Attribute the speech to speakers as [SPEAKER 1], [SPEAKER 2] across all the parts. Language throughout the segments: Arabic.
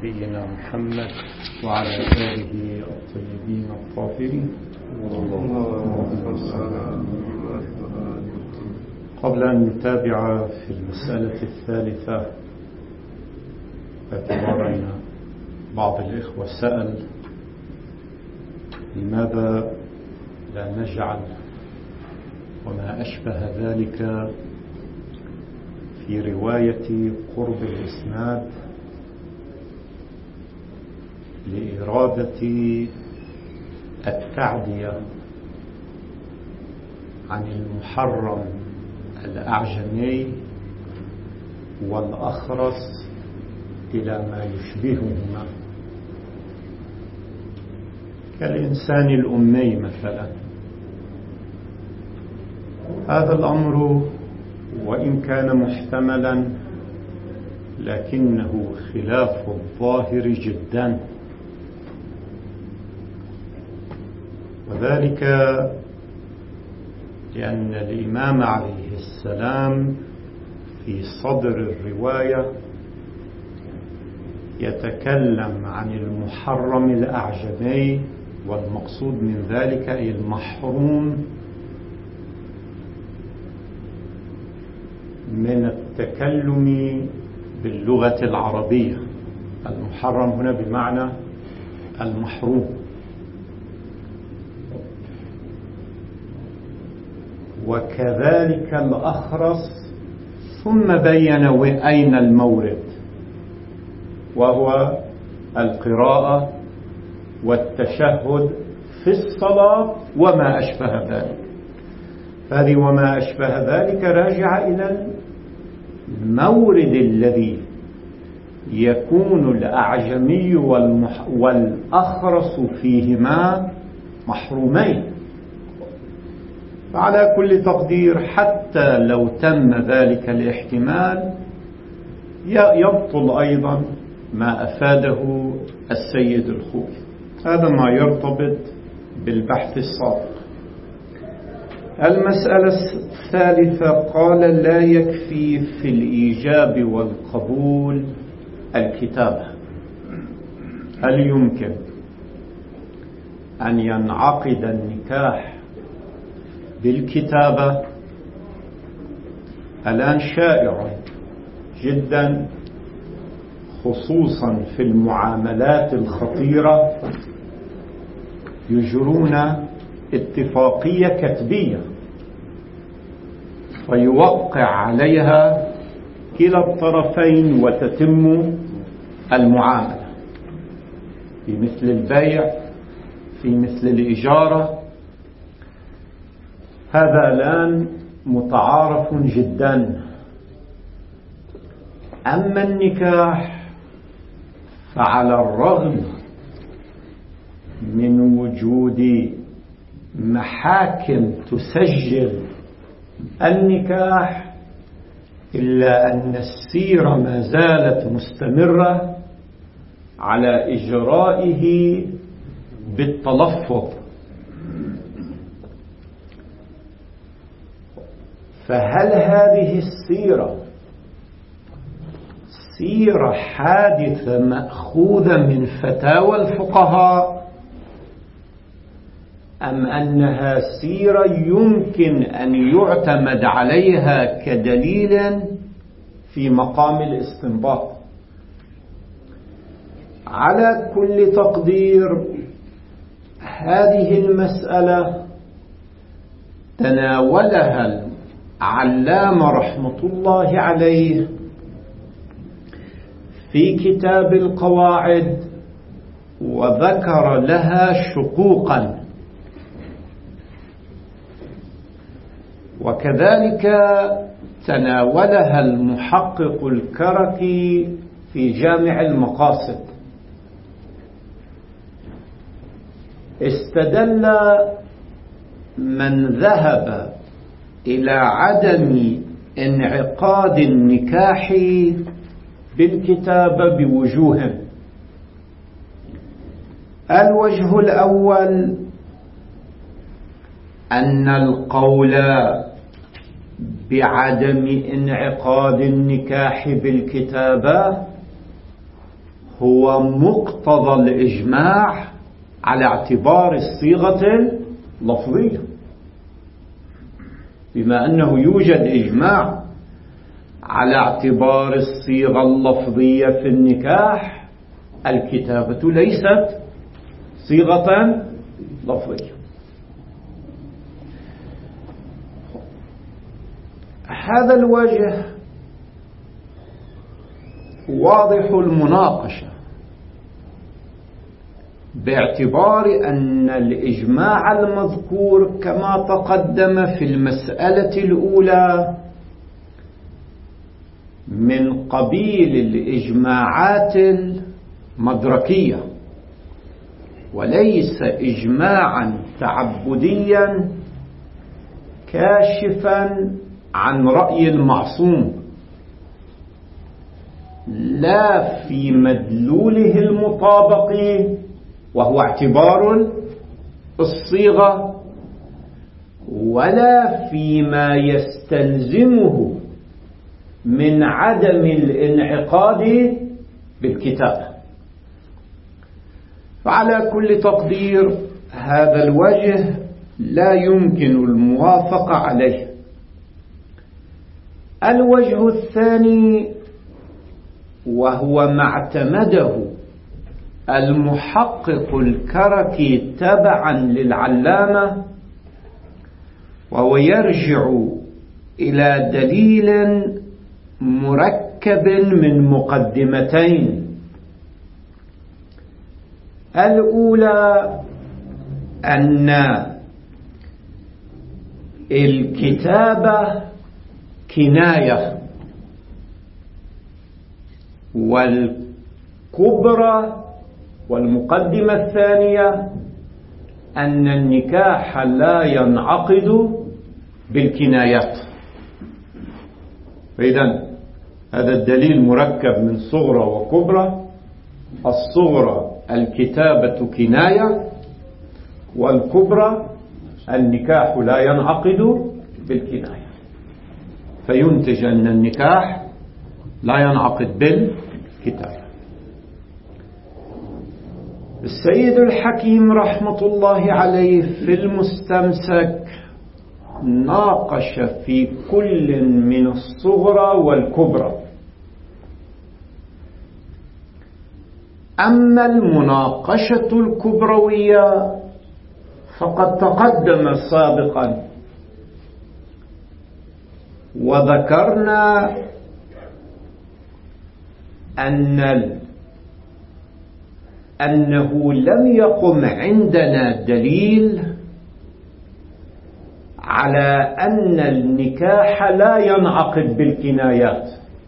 [SPEAKER 1] نبينا محمد وعلى آله الطيبين الطاهرين. قبل أن نتابع في المسألة الثالثة، باعتبار أن بعض الإخوة سأل لماذا لا نجعل وما أشبه ذلك في رواية قرب الإسناد لإرادة التعدية عن المحرم الأعجمي والأخرس إلى ما يشبههما كالإنسان الأمي مثلا. هذا الأمر وإن كان محتملا لكنه خلاف الظاهر جدا، وذلك لأن الإمام عليه السلام في صدر الرواية يتكلم عن المحرم الأعجمي، والمقصود من ذلك أي المحروم من التكلم باللغة العربية. المحرم هنا بمعنى المحروم. وكذلك الأخرس، ثم بين أين المورد، وهو القراءة والتشهد في الصلاة وما أشبه ذلك. هذه وما أشبه ذلك راجع إلى المورد الذي يكون الأعجمي والأخرس فيهما محرومين. فعلى كل تقدير حتى لو تم ذلك الاحتمال يبطل أيضا ما أفاده السيد الخوئي. هذا ما يرتبط بالبحث السابق. المسألة الثالثة، قال لا يكفي في الإيجاب والقبول الكتابة. هل يمكن أن ينعقد النكاح بالكتابة؟ الآن شائع جدا خصوصا في المعاملات الخطيرة يجرون اتفاقية كتبية فيوقع عليها كلا الطرفين وتتم المعاملة، في مثل البيع، في مثل الإجارة. هذا الآن متعارف جدا. أما النكاح فعلى الرغم من وجود محاكم تسجل النكاح إلا أن السيرة ما زالت مستمرة على إجرائه بالتلفظ. فهل هذه السيرة سيرة حادثة مأخوذة من فتاوى الفقهاء، أم أنها سيرة يمكن أن يعتمد عليها كدليل في مقام الاستنباط؟ على كل تقدير هذه المسألة تناولها العلامة رحمة الله عليه في كتاب القواعد، وذكر لها شقوقا، وكذلك تناولها المحقق الكركي في جامع المقاصد. استدل من ذهب إلى عدم انعقاد النكاح بالكتابة بوجوه. الوجه الأول أن القول بعدم انعقاد النكاح بالكتابة هو مقتضى الإجماع على اعتبار الصيغة اللفظية. بما أنه يوجد إجماع على اعتبار الصيغة اللفظية في النكاح، الكتابة ليست صيغة لفظية. هذا الوجه واضح المناقشة، باعتبار أن الإجماع المذكور كما تقدم في المسألة الأولى من قبيل الإجماعات المدركية، وليس إجماعا تعبديا كاشفا عن رأي المعصوم، لا في مدلوله المطابق وهو اعتبار الصيغة، ولا فيما يستلزمه من عدم الانعقاد بالكتابة. فعلى كل تقدير هذا الوجه لا يمكن الموافقة عليه. الوجه الثاني، وهو ما اعتمده المحقق الكركي تبعا للعلامة، وهو يرجع إلى دليل مركب من مقدمتين. الأولى أن الكتابة كناية، والكبرى والمقدمة الثانية أن النكاح لا ينعقد بالكنايات. فإذن هذا الدليل مركب من صغرى وكبرى. الصغرى الكتابة كناية، والكبرى النكاح لا ينعقد بالكناية، فينتج أن النكاح لا ينعقد بالكتابة. السيد الحكيم رحمة الله عليه في المستمسك ناقش في كل من الصغرى والكبرى. أما المناقشة الكبروية فقد تقدم سابقا، وذكرنا أنه لم يقم عندنا دليل على أن النكاح لا ينعقد بالكنايات،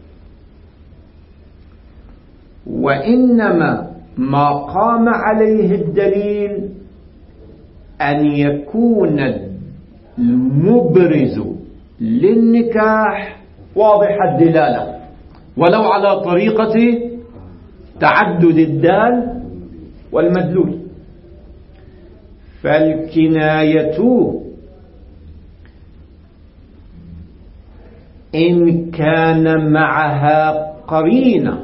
[SPEAKER 1] وإنما ما قام عليه الدليل أن يكون المبرز للنكاح واضح الدلالة، ولو على طريقة تعدد الدال والمدلول. فالكناية إن كان معها قرينة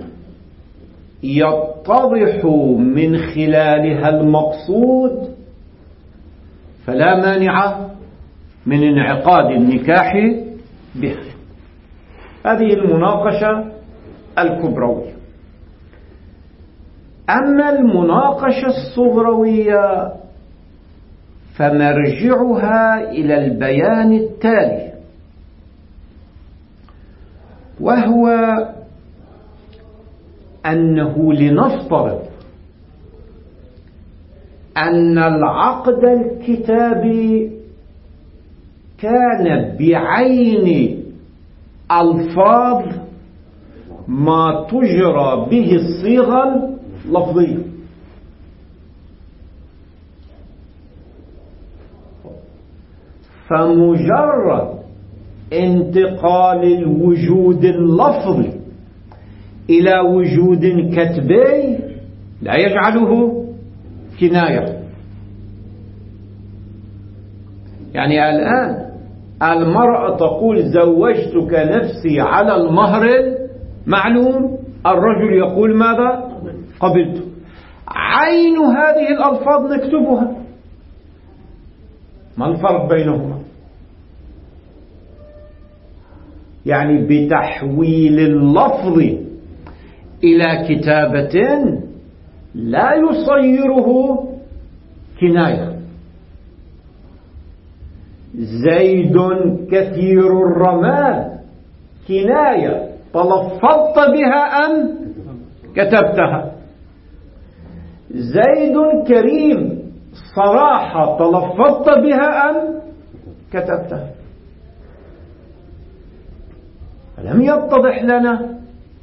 [SPEAKER 1] يتضح من خلالها المقصود فلا مانع من انعقاد النكاح بها. هذه المناقشة الكبروية. أما المناقشة الصغروية فمرجعها إلى البيان التالي، وهو أنه لنفترض أن العقد الكتابي كان بعين ألفاظ ما تجرى به الصيغة اللفظية، فمجرد انتقال الوجود اللفظي إلى وجود كتبي لا يجعله كناية. يعني الآن المرأة تقول زوجتك نفسي على المهر المعلوم، الرجل يقول ماذا؟ قبلت. عين هذه الألفاظ نكتبها، ما الفرق بينهما؟ يعني بتحويل اللفظ إلى كتابة لا يصيره كناية. زيد كثير الرمال كناية تلفظت بها أم كتبتها. زيد كريم صراحة تلفظت بها أم كتبتها. لم يتضح لنا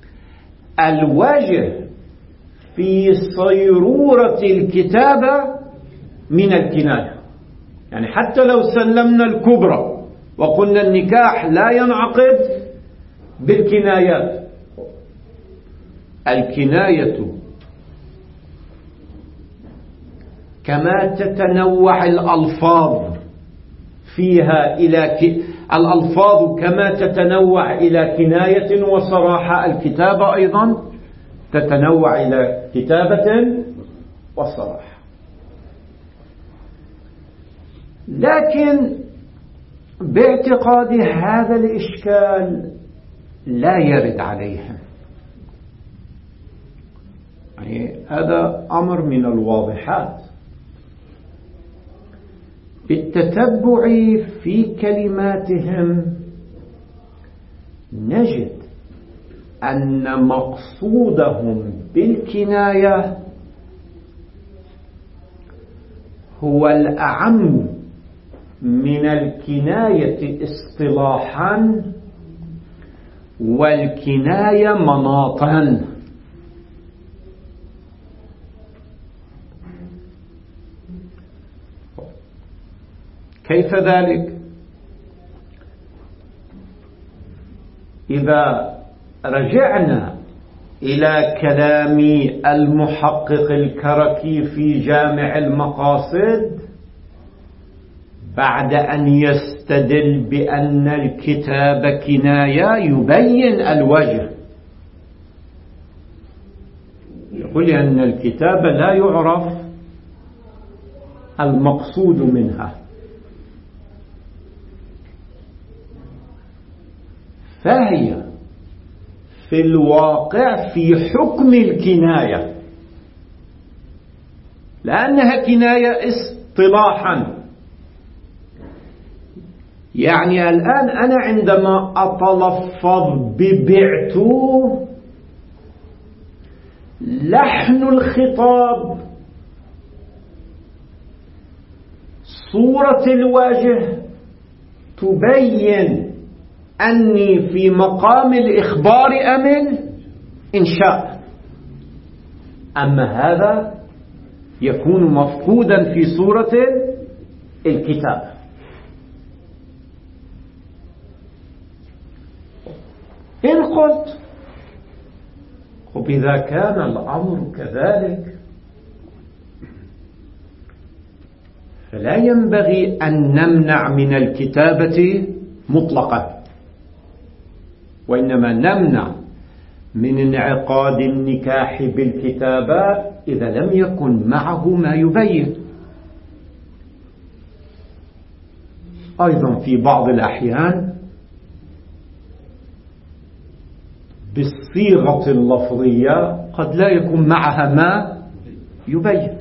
[SPEAKER 1] الوجه في صيرورة الكتابة من الكناية. يعني حتى لو سلمنا الكبرى وقلنا النكاح لا ينعقد بالكنايات، الكناية كما تتنوع الألفاظ فيها الألفاظ كما تتنوع إلى كناية وصراحة، الكتابة أيضا تتنوع إلى كتابة وصراحة. لكن باعتقاد هذا الإشكال لا يرد عليهم. يعني هذا أمر من الواضحات. بالتتبع في كلماتهم نجد أن مقصودهم بالكناية هو الأعم من الكناية اصطلاحا والكناية مناطا. كيف ذلك؟ إذا رجعنا إلى كلام المحقق الكركي في جامع المقاصد بعد أن يستدل بأن الكتاب كناية يبين الوجه، يقول أن الكتاب لا يعرف المقصود منها، فهي في الواقع في حكم الكناية لأنها كناية اصطلاحا. يعني الآن أنا عندما أتلفظ ببعت لحن الخطاب صورة الوجه تبين أني في مقام الإخبار أم الإنشاء. أما هذا يكون مفقودا في صورة الكتاب. إن قلت وإذا كان الأمر كذلك فلا ينبغي أن نمنع من الكتابة مطلقا، وإنما نمنع من انعقاد النكاح بالكتابة إذا لم يكن معه ما يبين. أيضا في بعض الأحيان بالصيغة اللفظية قد لا يكون معها ما يبين،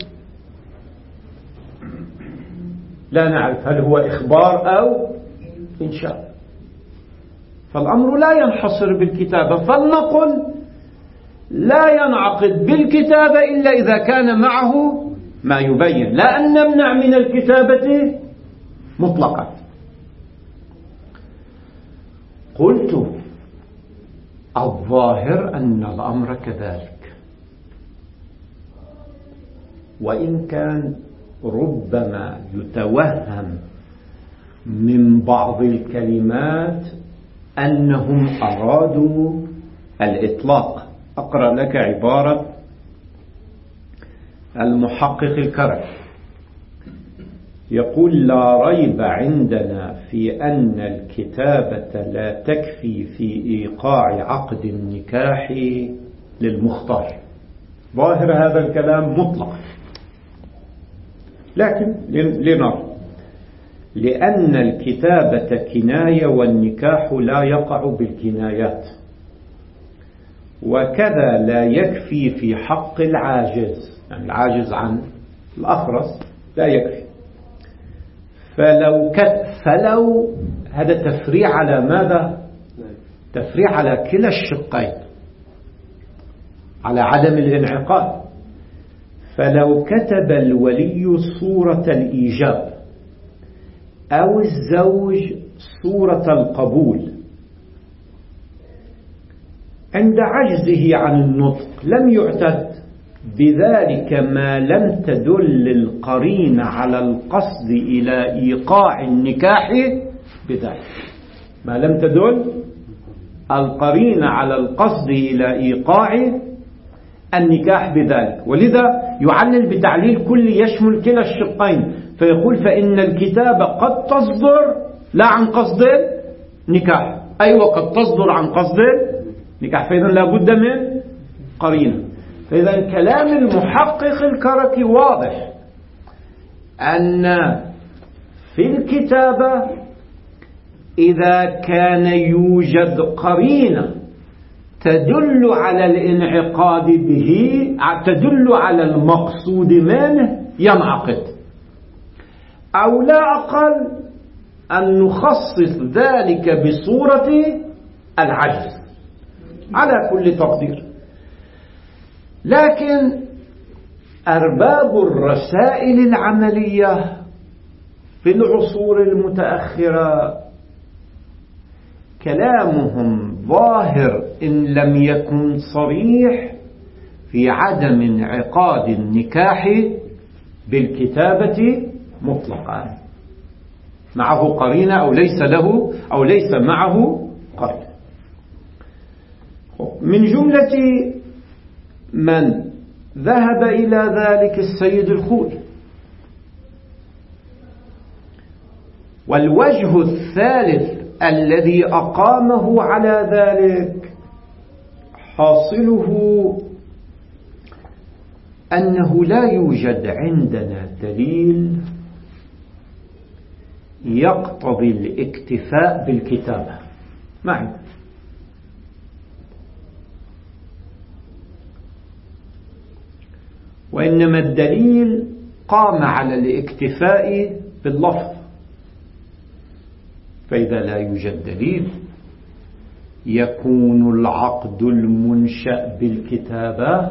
[SPEAKER 1] لا نعرف هل هو إخبار أو إنشاء، فالأمر لا ينحصر بالكتابة. فلنقل لا ينعقد بالكتابة إلا إذا كان معه ما يبين، لا أن نمنع من الكتابة مطلقا. قلت الظاهر أن الأمر كذلك، وإن كان ربما يتوهم من بعض الكلمات أنهم أرادوا الإطلاق. أقرأ لك عبارة المحقق الكركي، يقول: لا ريب عندنا في أن الكتابة لا تكفي في إيقاع عقد النكاح للمختار. ظاهر هذا الكلام مطلق، لكن لنرى، لأن الكتابة كناية والنكاح لا يقع بالكنايات، وكذا لا يكفي في حق العاجز، يعني العاجز عن الأخرس لا يكفي. فلو هذا تفريع على ماذا؟ تفريع على كلا الشقين، على عدم الانعقاد. فلو كتب الولي صورة الإيجاب أو الزوج صورة القبول عند عجزه عن النطق لم يعتد بذلك ما لم تدل القرينة على القصد إلى إيقاع النكاح بذلك، ما لم تدل القرينة على القصد إلى إيقاع النكاح بذلك. ولذا يعلل بتعليل كل يشمل كلا الشقين، فيقول فإن الكتابة قد تصدر لا عن قصد النكاح، أيوة قد تصدر عن قصد النكاح، فإذا لا بد من قرينة. فإذا كلام المحقق الكركي واضح أن في الكتابة إذا كان يوجد قرينة تدل على الانعقاد به، تدل على المقصود منه، ينعقد. أو لا أقل أن نخصص ذلك بصورة العجز على كل تقدير. لكن أرباب الرسائل العملية في العصور المتأخرة كلامهم ظاهر إن لم يكن صريح في عدم انعقاد النكاح بالكتابة مطلقا، معه قرينة أو ليس له أو ليس معه قرينة. من جملة من ذهب إلى ذلك السيد الخوئي. والوجه الثالث الذي أقامه على ذلك حاصله أنه لا يوجد عندنا دليل يقتضي الاكتفاء بالكتابة، ما عندنا. وإنما الدليل قام على الاكتفاء باللفظ. فإذا لا يوجد دليل يكون العقد المنشأ بالكتابة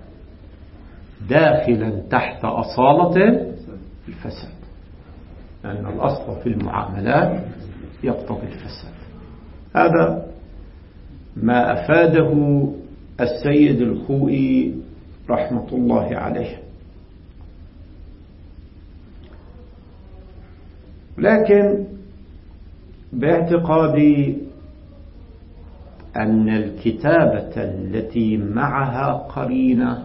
[SPEAKER 1] داخلا تحت أصالة الفساد، لأن الأصل في المعاملات يقتضي الفساد. هذا ما أفاده السيد الخوئي رحمة الله عليه. لكن باعتقادي أن الكتابة التي معها قرينة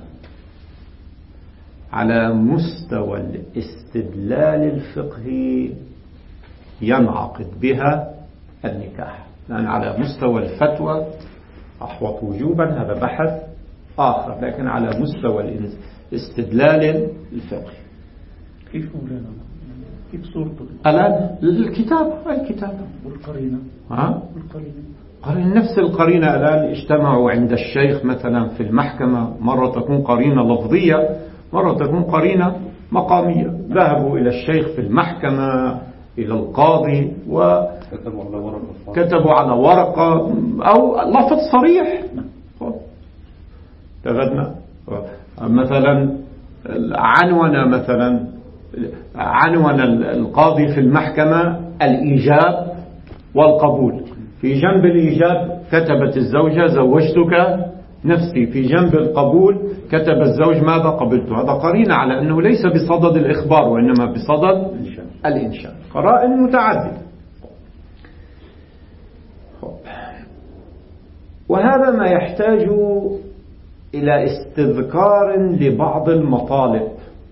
[SPEAKER 1] على مستوى الاستدلال الفقهي ينعقد بها النكاح، لأن على مستوى الفتوى أحوط وجوبا هذا بحث آخر، لكن على مستوى الاستدلال الفقهي
[SPEAKER 2] كيف مولانا؟ كيف صورته؟
[SPEAKER 1] الآن الكتابة
[SPEAKER 2] والقرينة
[SPEAKER 1] قرينة نفس القرينة. الآن اجتمعوا عند الشيخ مثلا في المحكمة، مرة تكون قرينة لفظية، مرة تكون قرينة مقامية. ذهبوا إلى الشيخ في المحكمة إلى القاضي وكتبوا على ورقة أو لفظ صريح. تغدنا مثلا عنون القاضي في المحكمة الإيجاب والقبول. في جنب الإيجاب كتبت الزوجة زوجتك نفسي، في جنب القبول كتب الزوج ماذا قبلت. هذا قرينة على أنه ليس بصدد الإخبار وإنما بصدد الإنشاء. قرائن متعددة. وهذا ما يحتاج إلى استذكار لبعض المطالب.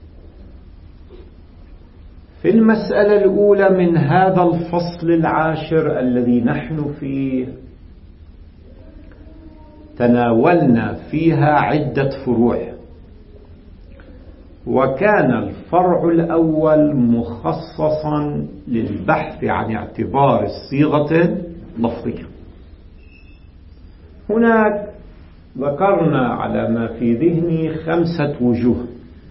[SPEAKER 1] في المسألة الأولى من هذا الفصل العاشر الذي نحن فيه تناولنا فيها عدة فروع وكان الفرع الأول مخصصا للبحث عن اعتبار الصيغة اللفظية. هناك ذكرنا على ما في ذهني 5 وجوه،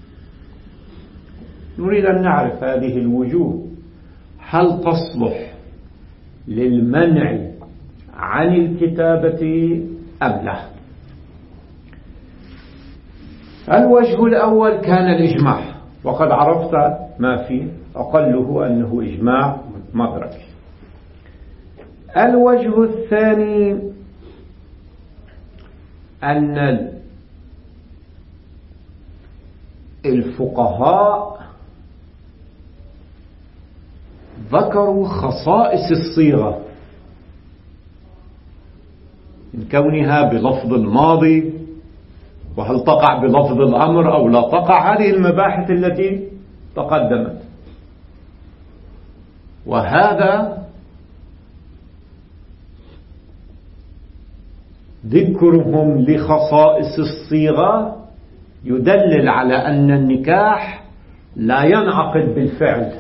[SPEAKER 1] نريد أن نعرف هذه الوجوه هل تصلح للمنع عن الكتابة أم لا. الوجه الأول كان الإجماع، وقد عرفت ما فيه، أقله أنه إجماع مدرك. الوجه الثاني أن الفقهاء ذكروا خصائص الصيغة من كونها بلفظ الماضي، وهل تقع بلفظ الأمر أو لا تقع، هذه المباحث التي تقدمت. وهذا ذكرهم لخصائص الصيغة يدلل على أن النكاح لا ينعقد بالفعل.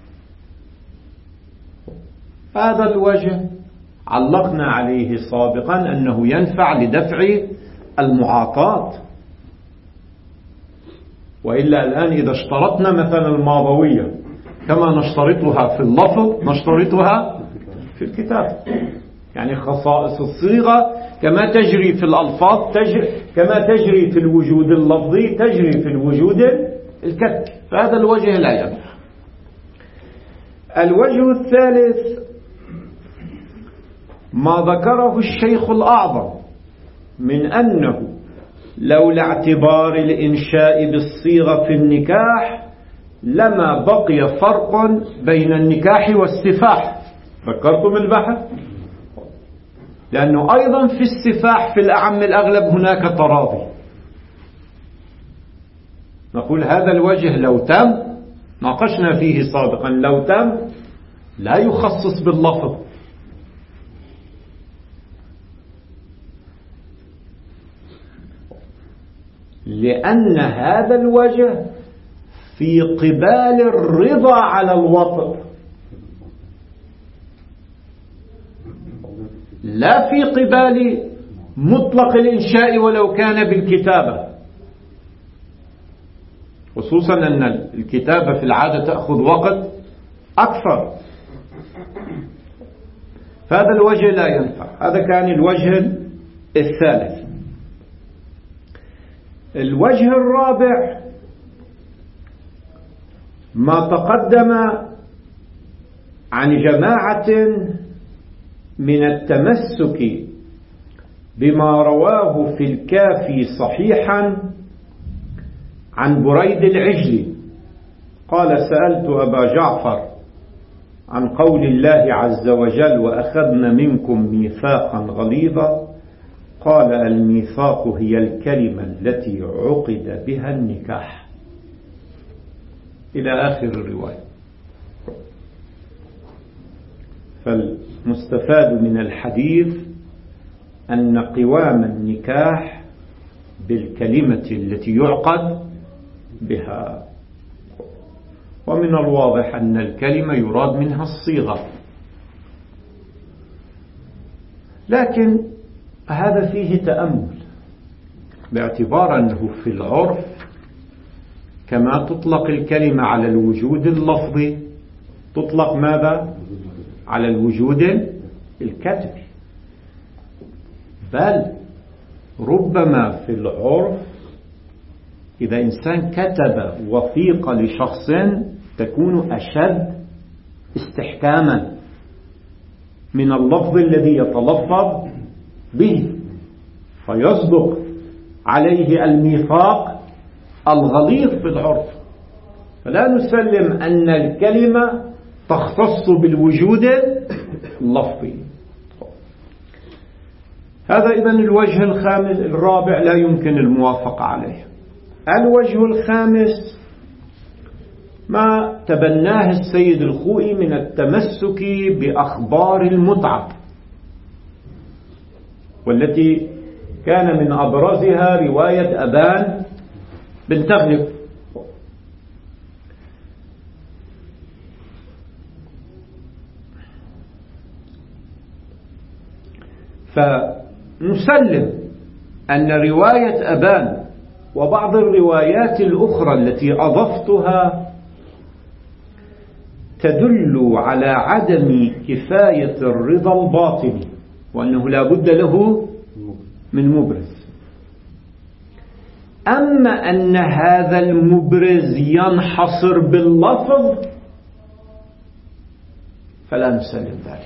[SPEAKER 1] هذا الوجه علقنا عليه سابقا أنه ينفع لدفع المعاطاة، وإلا الآن إذا اشترطنا مثلا الماضوية كما نشترطها في اللفظ نشترطها في الكتاب، يعني خصائص الصيغة كما تجري في الألفاظ كما تجري في الوجود اللفظي تجري في الوجود الكتبي، فهذا الوجه لا ينفع. الوجه الثالث ما ذكره الشيخ الأعظم من أنه لولا اعتبار الإنشاء بالصيغة في النكاح لما بقي فرق بين النكاح والسفاح. ذكرتم البحث؟ لأنه أيضا في السفاح في الأعم الأغلب هناك تراضي. نقول هذا الوجه لو تم، ناقشنا فيه سابقا، لو تم لا يخصص باللفظ، لأن هذا الوجه في قبال الرضا على الوطء، لا في قبال مطلق الإنشاء ولو كان بالكتابة، خصوصا أن الكتابة في العادة تأخذ وقت أكثر. فهذا الوجه لا ينفع. هذا كان الوجه الثالث. الوجه الرابع ما تقدم عن جماعة من التمسك بما رواه في الكافي صحيحا عن بريد العجلي قال: سألت أبا جعفر عن قول الله عز وجل: وأخذنا منكم ميثاقا غليظا، قال: الميثاق هي الكلمة التي عقد بها النكاح، إلى آخر الرواية. فالمستفاد من الحديث أن قوام النكاح بالكلمة التي يعقد بها، ومن الواضح أن الكلمة يراد منها الصيغة، لكن هذا فيه تأمل، باعتبار أنه في العرف كما تطلق الكلمة على الوجود اللفظي تطلق ماذا؟ على الوجود الكتبي، بل ربما في العرف إذا إنسان كتب وثيقة لشخص تكون أشد استحكاما من اللفظ الذي يتلفظ به، فيصدق عليه الميثاق الغليظ في العرف. فلا نسلم أن الكلمة تختص بالوجود اللفظي. هذا إذن الوجه الخامس الرابع لا يمكن الموافقة عليه. الوجه الخامس ما تبناه السيد الخوئي من التمسك بأخبار المتعة، والتي كان من أبرزها رواية أبان بن تغلب فنسلم أن رواية أبان وبعض الروايات الأخرى التي أضفتها تدل على عدم كفاية الرضا الباطني، وأنه لا بد له من مبرز. أما أن هذا المبرز ينحصر باللفظ فلا نسلم ذلك،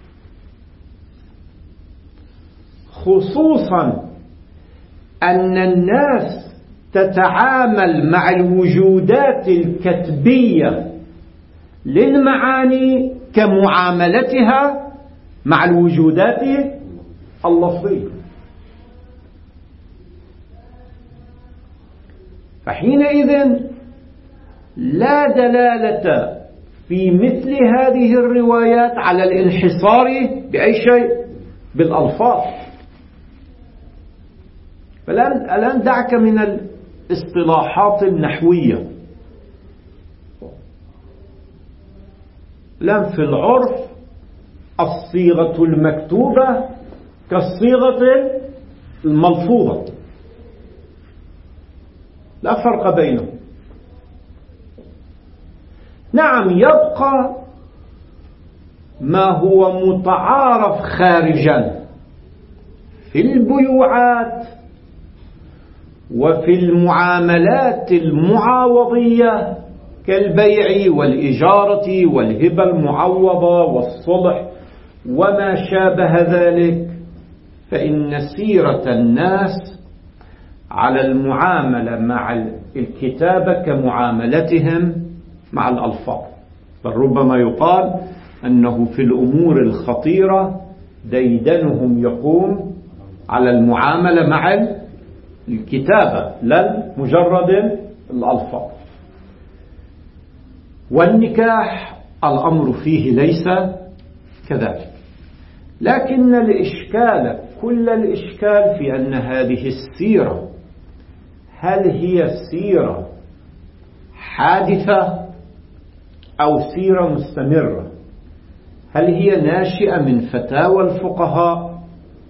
[SPEAKER 1] خصوصا أن الناس تتعامل مع الوجودات الكتبية للمعاني كمعاملتها مع الوجودات اللفظية. فحينئذ لا دلالة في مثل هذه الروايات على الانحصار بأي شيء بالألفاظ. فالآن دعك من الاصطلاحات النحوية. الآن في العرف الصيغة المكتوبة كالصيغة الملفوظة، لا فرق بينهم. نعم، يبقى ما هو متعارف خارجا في البيوعات وفي المعاملات المعاوضية كالبيع والإجارة والهبة المعوضة والصلح وما شابه ذلك، فإن سيرة الناس على المعاملة مع الكتابة كمعاملتهم مع الألفاظ. بل ربما يقال أنه في الأمور الخطيرة ديدنهم يقوم على المعاملة مع الكتابة لا مجرد الألفاظ. والنكاح الأمر فيه ليس كذلك، لكن الإشكال كل الإشكال في أن هذه السيرة هل هي سيرة حادثة أو سيرة مستمرة؟ هل هي ناشئة من فتاوى الفقهاء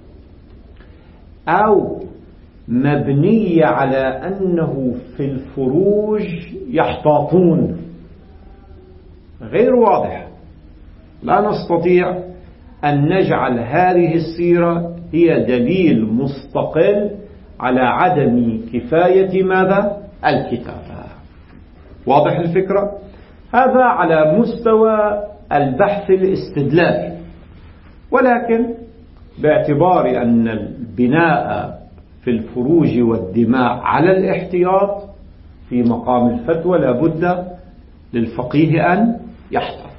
[SPEAKER 1] أو مبنية على أنه في الفروج يحتاطون؟ غير واضح. لا نستطيع أن نجعل هذه السيرة هي دليل مستقل على عدم كفاية ماذا؟ الكتابة. واضح الفكرة؟ هذا على مستوى البحث الاستدلالي، ولكن باعتبار أن البناء في الفروج والدماء على الاحتياط في مقام الفتوى لا بد للفقيه أن يحتاط.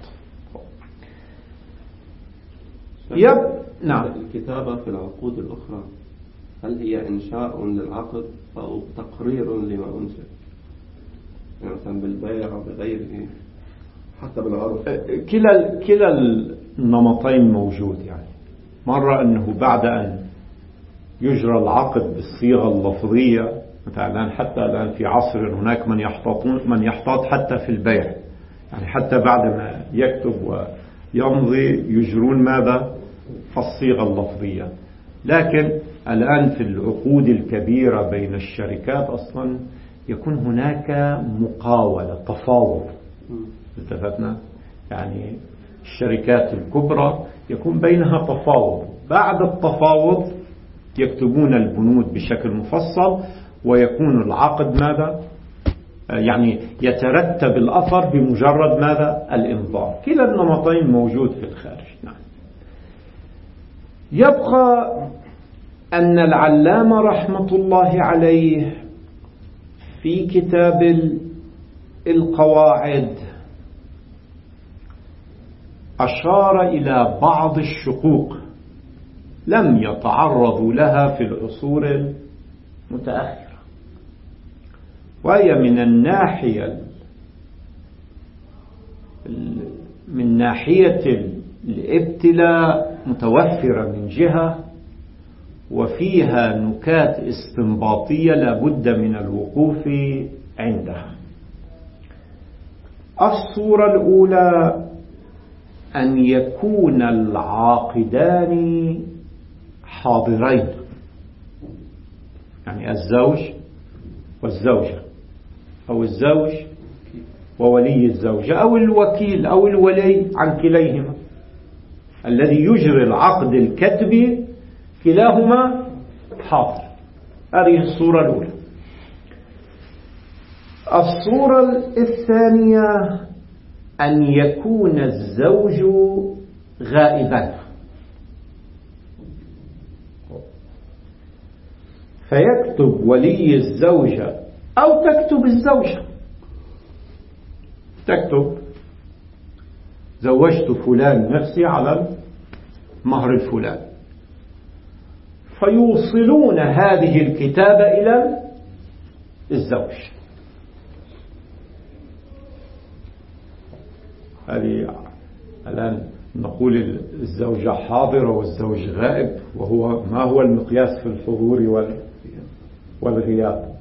[SPEAKER 1] نعم.
[SPEAKER 3] الكتابة في العقود الأخرى هل هي إنشاء للعقد أو تقرير لما أنشئ؟ يعني مثلا بالبيع أو بغيره حسب العرف.
[SPEAKER 1] كلا النمطين موجود. يعني مرة أنه بعد أن يجرى العقد بالصيغة اللفظية، مثلا حتى الآن في عصر هناك من يحتاط حتى في البيع، يعني حتى بعد ما يكتب ويمضي يجرون ماذا؟ الصيغة اللفظية. لكن الآن في العقود الكبيرة بين الشركات أصلا يكون هناك مقاولة، تفاوض. اتفقنا؟ يعني الشركات الكبرى يكون بينها تفاوض، بعد التفاوض يكتبون البنود بشكل مفصل ويكون العقد ماذا؟ يعني يترتب الأثر بمجرد ماذا؟ الإمضاء. كلا النمطين موجود في الخارج. نعم. يبقى أن العلامة رحمة الله عليه في كتاب القواعد أشار إلى بعض الشقوق لم يتعرضوا لها في العصور المتأخرة، وهي من ناحية الابتلاء متوفرة من جهة، وفيها نكات استنباطية لا بد من الوقوف عندها. الصورة الأولى أن يكون العاقدان حاضرين، يعني الزوج والزوجة أو الزوج وولي الزوجة أو الوكيل أو الولي عن كليهما الذي يجري العقد الكتبي كلاهما حاضر. هذه الصورة الأولى. الصورة الثانية أن يكون الزوج غائبا، فيكتب ولي الزوجة أو تكتب الزوجة، تكتب زوجت فلان نفسي على مهر الفلان، فيوصلون هذه الكتابة إلى الزوج. هذه الآن نقول الزوجة حاضرة والزوج غائب، وهو ما هو المقياس في الحضور والغياب؟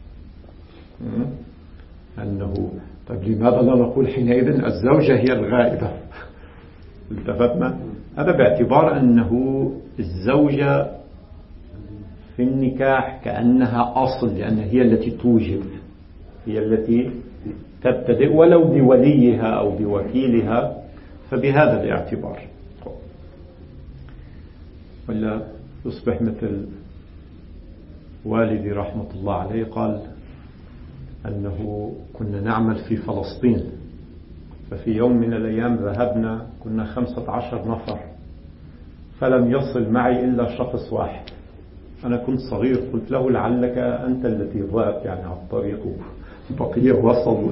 [SPEAKER 1] أنه طيب لماذا لا نقول حينئذ الزوجة هي الغائبة؟ التفتنا هذا باعتبار أنه الزوجة في النكاح كأنها أصل، لأنها هي التي توجب، هي التي تبتدئ ولو بوليها أو بوكيلها، فبهذا الاعتبار. ولا يصبح مثل والدي رحمة الله عليه قال أنه كنا نعمل في فلسطين، ففي يوم من الأيام ذهبنا كنا 15 نفر، فلم يصل معي إلا شخص واحد. أنا كنت صغير، قلت له لعلك أنت التي ضاعت يعني على الطريق، بقية وصلوا.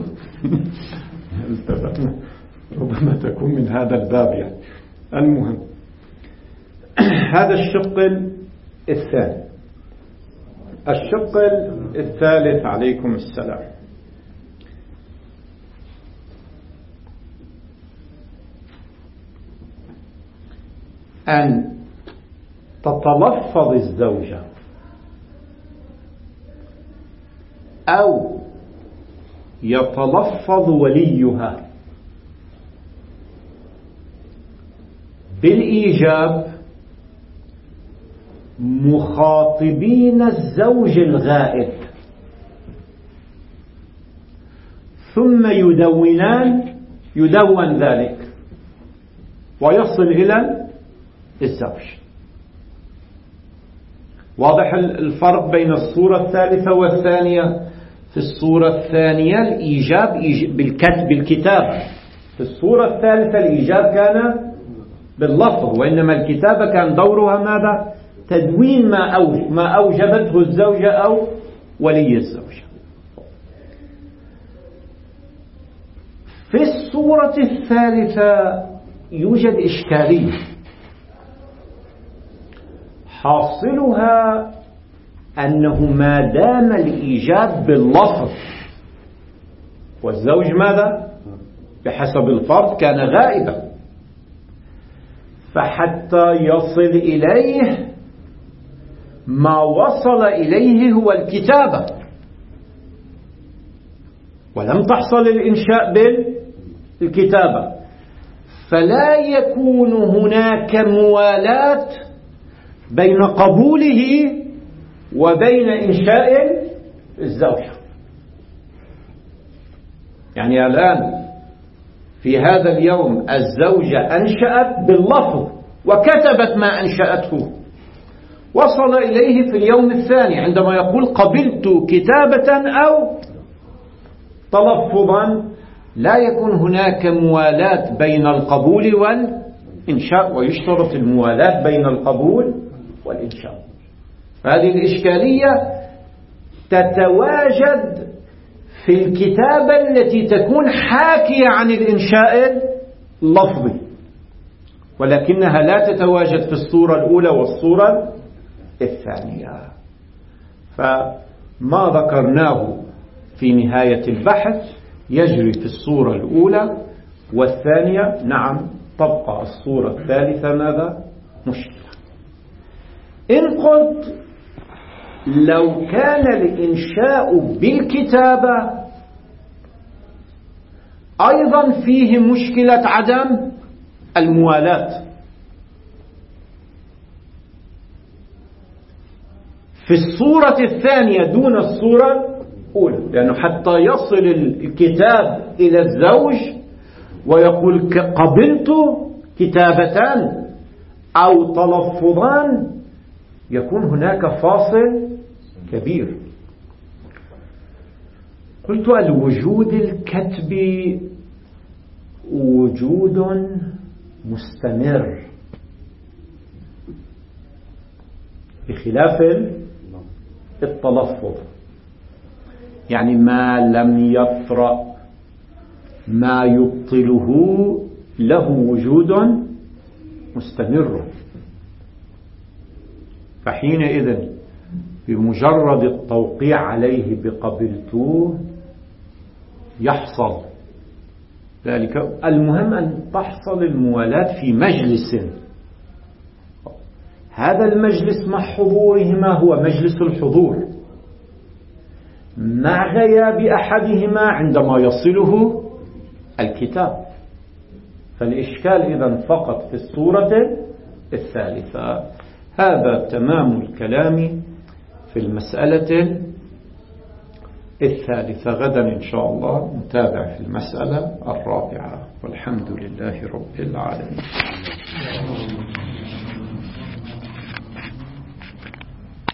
[SPEAKER 1] ربما تكون من هذا الباب يعني. المهم هذا الشق الثاني. الشق الثالث عليكم السلام، أن تتلفظ الزوجة أو يتلفظ وليها بالإيجاب مخاطبين الزوج الغائب، ثم يدون ذلك ويصل إلى الزوج. واضح الفرق بين الصورة الثالثة والثانية؟ في الصورة الثانية الإيجاب بالكتابة، في الصورة الثالثة الإيجاب كان باللفظ، وإنما الكتابة كان دورها ماذا؟ تدوين ما أوجبته الزوجة أو ولي الزوجة. في الصورة الثالثة يوجد إشكالية حاصلها أنه ما دام الإيجاب باللفظ والزوج ماذا؟ بحسب الفرض كان غائبا، فحتى يصل إليه ما وصل إليه هو الكتابة، ولم تحصل الإنشاء بالكتابة، فلا يكون هناك موالاة بين قبوله وبين إنشاء الزوجة. يعني الآن في هذا اليوم الزوجة أنشأت باللفظ وكتبت ما أنشأته، وصل إليه في اليوم الثاني عندما يقول قبلت كتابة أو تلفظا، لا يكون هناك موالاة بين القبول والإنشاء، ويشترط الموالاة بين القبول والإنشاء. هذه الإشكالية تتواجد في الكتابة التي تكون حاكية عن الإنشاء اللفظي، ولكنها لا تتواجد في الصورة الأولى والصورة الثانية. فما ذكرناه في نهاية البحث يجري في الصورة الأولى والثانية. نعم، تبقى الصورة الثالثة ماذا؟ مشكلة. إن قلت لو كان الإنشاء بالكتابة أيضا فيه مشكلة عدم الموالاة، في الصورة الثانية دون الصورة الأولى، لأنه حتى يصل الكتاب إلى الزوج ويقول قبلت كتابتان أو تلفظان، يكون هناك فاصل كبير. قلت الوجود الكتبي وجود مستمر بخلاف التلفظ، يعني ما لم يطرأ ما يبطله له وجود مستمر. فحينئذ بمجرد التوقيع عليه بقبلتوه يحصل ذلك. المهم أن تحصل الموالاة في مجلس، هذا المجلس مع حضورهما هو مجلس الحضور، مع غياب أحدهما عندما يصله الكتاب. فالإشكال إذن فقط في الصورة الثالثة. هذا تمام الكلام في المسألة الثالثة. غدا إن شاء الله نتابع في المسألة الرابعة، والحمد لله رب العالمين.